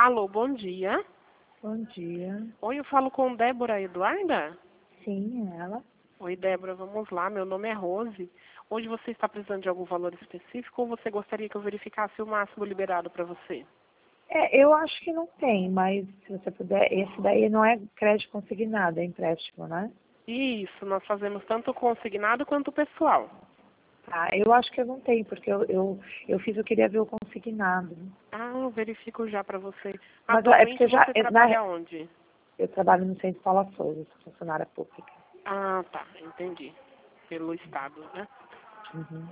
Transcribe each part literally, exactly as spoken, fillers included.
Alô, bom dia. Bom dia. Oi, eu falo com Débora Eduarda? Sim, é ela. Oi, Débora, vamos lá. Meu nome é Rose. Hoje você está precisando de algum valor específico ou você gostaria que eu verificasse o máximo liberado para você? É, eu acho que não tem, mas se você puder, esse daí não é crédito consignado, é empréstimo, né? Isso, nós fazemos tanto consignado quanto pessoal. Tá, eu acho que eu não tenho, porque eu, eu, eu fiz, eu queria ver o consignado. Ah, eu verifico já para você. Mas ó, é porque Atualmente eu já, você eu, na, trabalha onde? eu trabalho no Centro Paula Souza, sou funcionária pública. Ah, tá, entendi. Pelo estado, né? Uhum.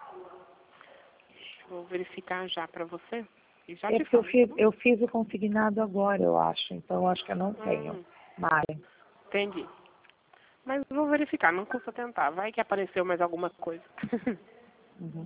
Vou verificar já para você e já É te porque eu falo. fiz, eu fiz o consignado agora, eu acho, então eu acho que eu não tenho. Hum, Mari. entendi. Mas vou verificar, não custa tentar. Vai que apareceu mais alguma coisa. Uhum.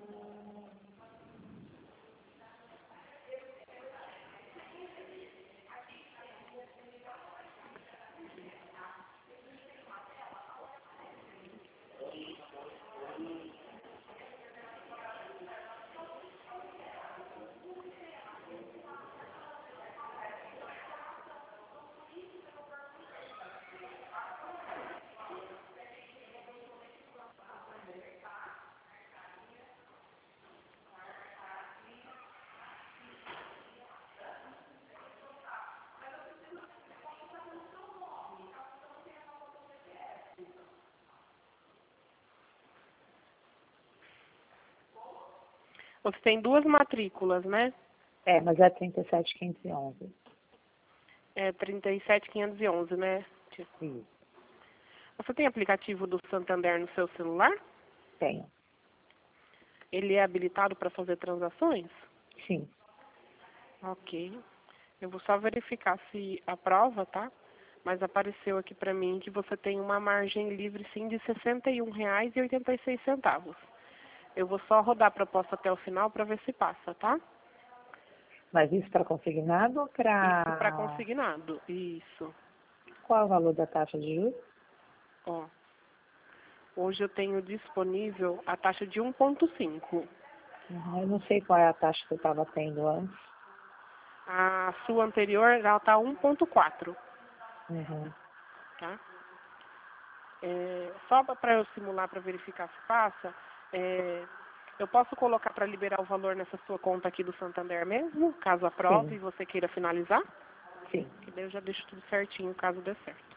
Você tem duas matrículas, né? É, mas é trinta e sete, quinhentos e onze. É trinta e sete, quinhentos e onze, né? Isso, Você tem aplicativo do Santander no seu celular? tenho. Ele é habilitado para fazer transações? Sim. Ok. Eu vou só verificar se aprova, tá? Mas apareceu aqui para mim que você tem uma margem livre, sim, de sessenta e um reais e oitenta e seis centavos. Eu vou só rodar a proposta até o final para ver se passa, tá? Mas isso para consignado ou Isso para para... consignado. Isso. Qual é o valor da taxa de juros? Ó. Hoje eu tenho disponível a taxa de um ponto cinco. Uhum, eu não sei qual é a taxa que eu estava tendo antes. A sua anterior, ela está um ponto quatro, Uhum. tá? É, só para eu simular para verificar se passa, é, eu posso colocar para liberar o valor nessa sua conta aqui do Santander mesmo, caso aprove Sim, e você queira finalizar? sim. Que daí eu já deixo tudo certinho, caso dê certo.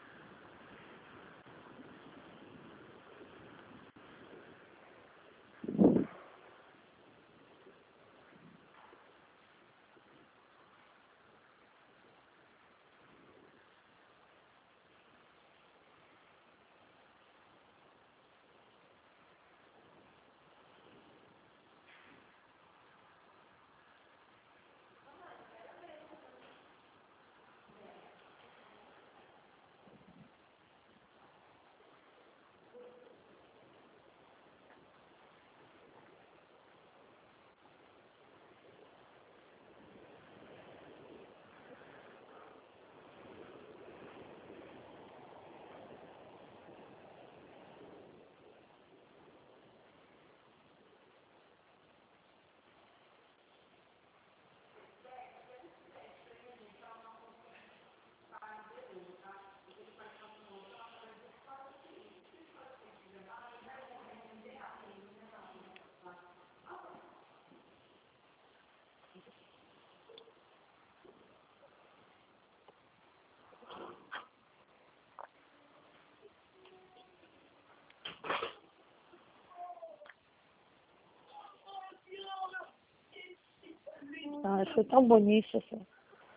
Ah, foi tão bonito assim.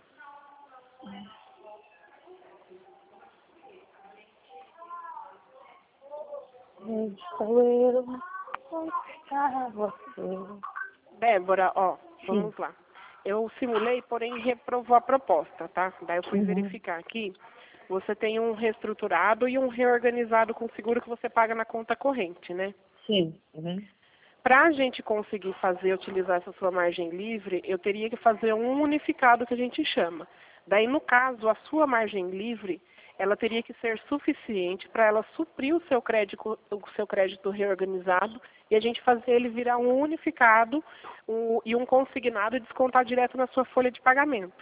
Eu conquistar você. Débora, ó, Sim. vamos lá. Eu simulei, porém reprovou a proposta, tá? Daí eu fui Uhum. verificar aqui. Você tem um reestruturado e um reorganizado com seguro que você paga na conta corrente, né? Sim. Uhum. Para a gente conseguir fazer, utilizar essa sua margem livre, eu teria que fazer um unificado que a gente chama. Daí, no caso, a sua margem livre, ela teria que ser suficiente para ela suprir o seu crédito, o seu crédito reorganizado e a gente fazer ele virar um unificado um, e um consignado e descontar direto na sua folha de pagamento.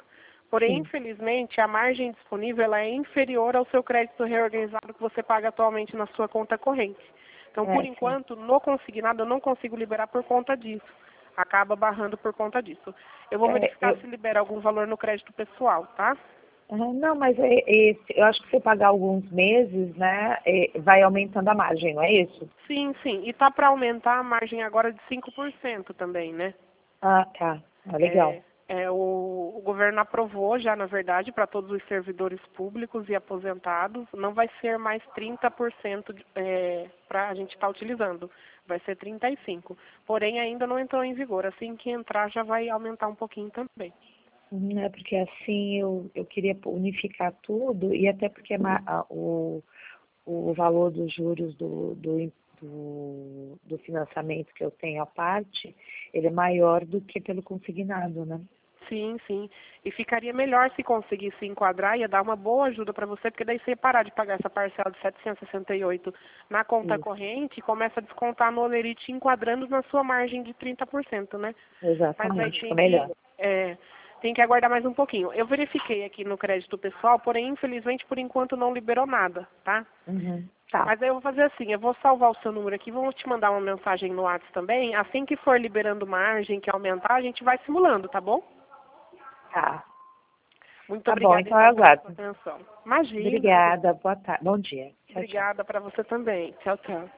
Porém, Sim. infelizmente, a margem disponível ela é inferior ao seu crédito reorganizado que você paga atualmente na sua conta corrente. Então, É, por sim. enquanto, no consignado eu não consigo liberar por conta disso. Acaba barrando por conta disso. Eu vou É, verificar eu, se libera algum valor no crédito pessoal, tá? ah, não, mas é, esse, eu acho que você pagar alguns meses, né, é, vai aumentando a margem, não é isso? Sim, sim. E tá para aumentar a margem agora de cinco por cento também, né? Ah, tá. Ah, legal. É, é, o, o governo aprovou já, na verdade, para todos os servidores públicos e aposentados, não vai ser mais trinta por cento é, para a gente estar utilizando, vai ser trinta e cinco por cento. Porém, ainda não entrou em vigor. Assim que entrar, já vai aumentar um pouquinho também. Uhum, é porque assim eu, eu queria unificar tudo e até porque ma- a- o, o valor dos juros do, do, do, do financiamento que eu tenho à parte, ele é maior do que pelo consignado, né? Sim, sim. E ficaria melhor se conseguisse enquadrar, ia dar uma boa ajuda para você, porque daí você ia parar de pagar essa parcela de setecentos e sessenta e oito na conta Isso, corrente e começa a descontar no Olerite enquadrando na sua margem de trinta por cento, né? Mas aí exatamente, fica tem que, melhor. é, tem que aguardar mais um pouquinho. Eu verifiquei aqui no crédito pessoal, porém, infelizmente, por enquanto não liberou nada, tá? Uhum, tá, Mas aí eu vou fazer assim, eu vou salvar o seu número aqui, vou te mandar uma mensagem no WhatsApp também. Assim que for liberando margem, que aumentar, a gente vai simulando, tá bom? tá. Muito Tá bom, obrigada, então eu então, pela sua aguardo. atenção. Imagina. Obrigada, boa tarde, bom dia. Tchau, tchau. Obrigada para você também. Tchau, tchau.